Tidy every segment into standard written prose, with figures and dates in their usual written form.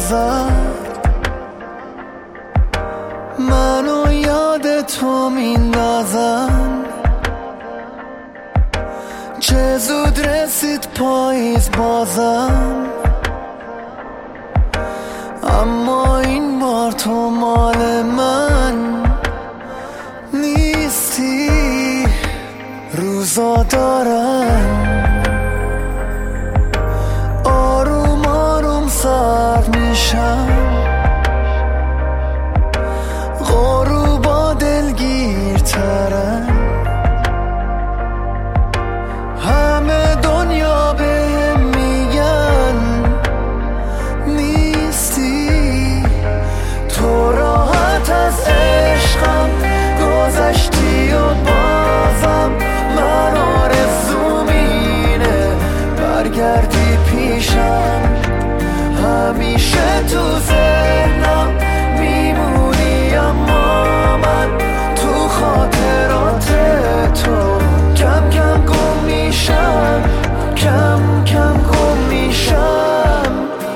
زد منو یاد تو میندازن. چه زود رسید پاییز بازم، اما این بار تو مال من نیستی. روزا دارن آروم آروم سرد میشم، غروبا دلگیرترن. همه دنیا بهم میگن نیستی. تو راحت از عشقم گذشتی و بازم من آرزوم اینه برگردی پیشم. همیشه تو ذهنم میمونی، اما من تو خاطرات تو کم کم گم میشم، کم کم گم میشم.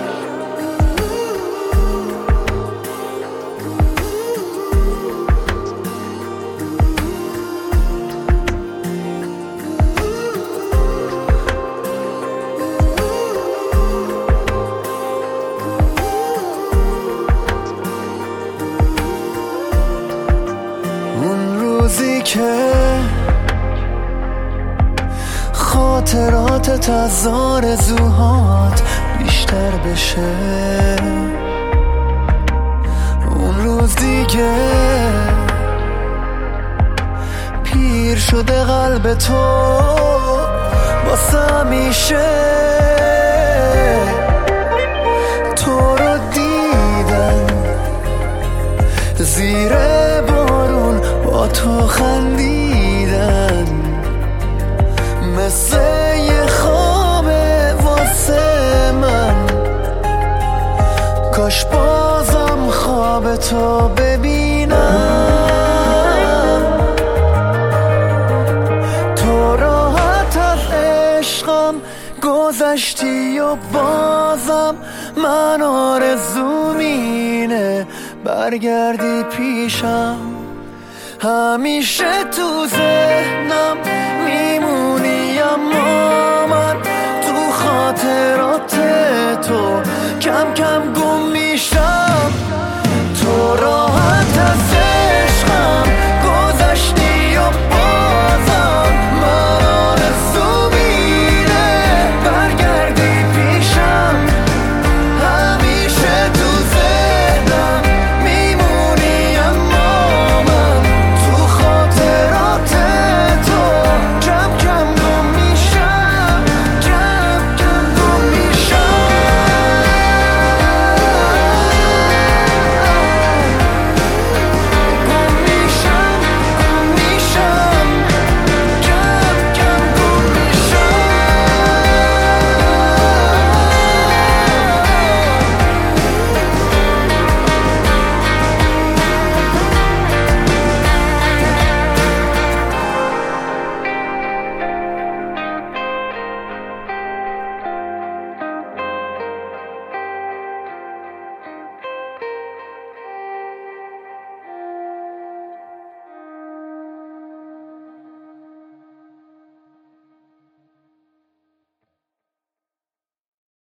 روزی که خاطراتت از آرزوهات بیشتر بشه، اون روز دیگه پیر شده قلب تو واسه همیشه. تو رو دیدن زیر بارون با تو خندیدن، مثل یه خوابه واسه من. کاش بازم خواب تو ببینم. تو راحت از عشقم گذشتی و بازم من آرزوم اینه برگردی پیشم. همیشه تو ذهنم میمونی، اما من تو خاطرات